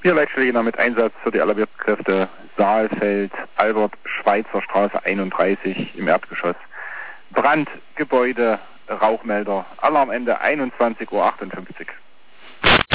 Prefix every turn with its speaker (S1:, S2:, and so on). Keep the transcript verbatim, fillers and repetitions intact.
S1: Hier Leitstelle mit Einsatz für die Alarmierkräfte Saalfeld, Albert Schweitzer Straße einunddreißig im Erdgeschoss. Brand, Gebäude, Rauchmelder, Alarmende einundzwanzig Uhr achtundfünfzig.